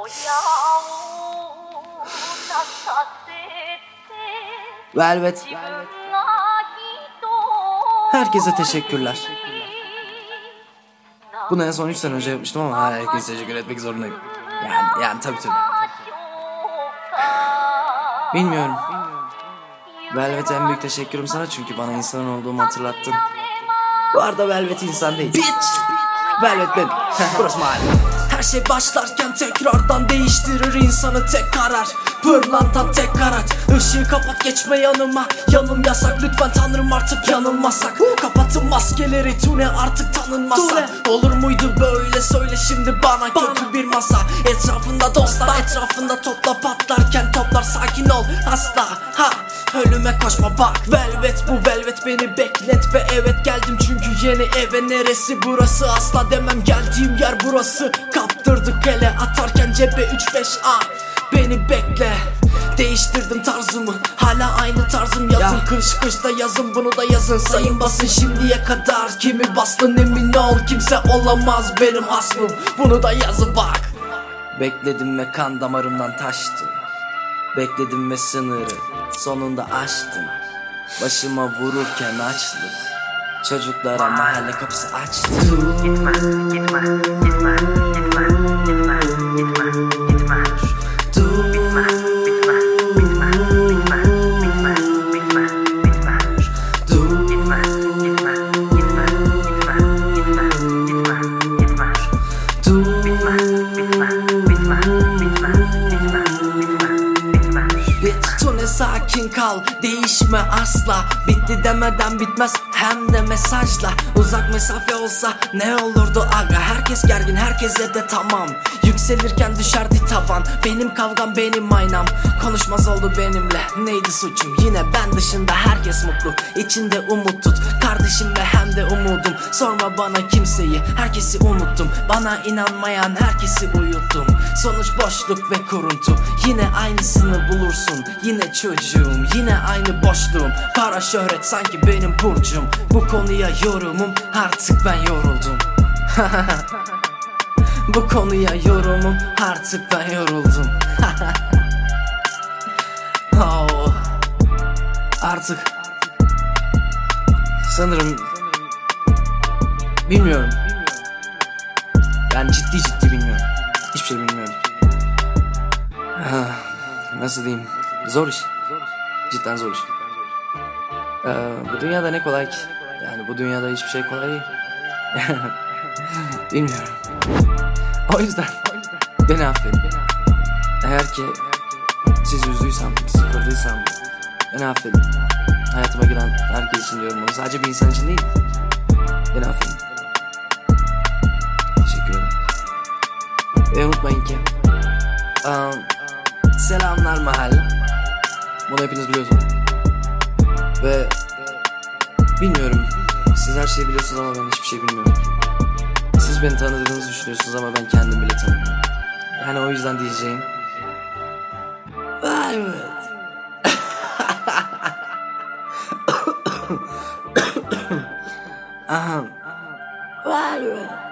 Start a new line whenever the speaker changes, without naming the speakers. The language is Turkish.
Velvet. Herkese teşekkürler. Bunu en son 3 sene önce yapmıştım ama herkese teşekkür etmek zorundayım. Yani tabii. Bilmiyorum. Velvet, en büyük teşekkürüm sana, çünkü bana insan olduğumu hatırlattın. Bu arada Velvet insan değil. Bitch! Velvet benim. Burası mahalle. Her şey başlarken tekrardan değiştirir insanı tek karar. Pırlanta tek araç. Işığı kapat, geçme yanıma. Yanım yasak, lütfen tanrım artık yanılmasak. Kapatın maskeleri, Tune artık tanınmasa. Olur muydu böyle, söyle şimdi bana. Kötü bir masa, etrafında dostlar, etrafında topla, patlarken toplar. Sakin ol, asla ölüme koşma bak. Velvet, bu Velvet beni bekletme. Evet geldim çünkü yeni eve. Neresi burası, asla demem geldiğim yer burası. Kaptırdık ele, atarken cebe 3-5 beni bekle. Değiştirdim tarzımı, hala aynı tarzım yazın. Kışta yazın, bunu da yazın. Sayın basın şimdiye kadar. Kimi bastın emin ol, kimse olamaz benim hasmım. Bunu da yazın bak. Bekledim ve kan damarımdan taştı. Bekledim ve sınırı sonunda aştım. Başıma vururken açlık, çocuklara mahalle kapısı açtı.
Gitme.
Tune sakin kal, değişme asla. Bitti demeden bitmez, hem de mesajla. Uzak mesafe olsa ne olurdu aga. Herkes gergin, herkese de tamam. Yükselirken düşerdi tavan. Benim kavgam, benim aynam. Konuşmaz oldu benimle, neydi suçum? Yine ben dışında herkes mutlu. İçinde umut tut, kardeşim ve hem de umudum. Sorma bana kimseyi, herkesi unuttum. Bana inanmayan herkesi uyuttum. Sonuç boşluk ve kuruntu. Yine aynısını bulursun, yine çocuğum, yine aynı boşluğum. Para şöhret sanki benim burcum. Bu konuya yorumum, artık ben yoruldum. Bu konuya yorumum, artık ben yoruldum. Oh. Artık sanırım bilmiyorum. Yani ciddi bilmiyorum. Hiçbir şey bilmiyorum. Nasıl diyeyim? Zor iş. Cidden zor iş. Bu dünyada ne kolay ki? Yani bu dünyada hiçbir şey kolay değil. Bilmiyorum. O yüzden beni affedin. Eğer ki sizi üzdüysem, sıkıldıysam beni affedin. Hayatıma giren herkes için diyorum bunu. Sadece bir insan için değil. Beni affedin. Teşekkür ederim. Ve unutmayın ki selamlar mahalle. Bunu hepiniz biliyorsunuz. Ve bilmiyorum, siz her şeyi biliyorsunuz ama ben hiçbir şey bilmiyorum. Siz beni tanıdığınızı düşünüyorsunuz ama ben kendim bile tanımıyorum. Yani o yüzden diyeceğim, Velvet. Velvet.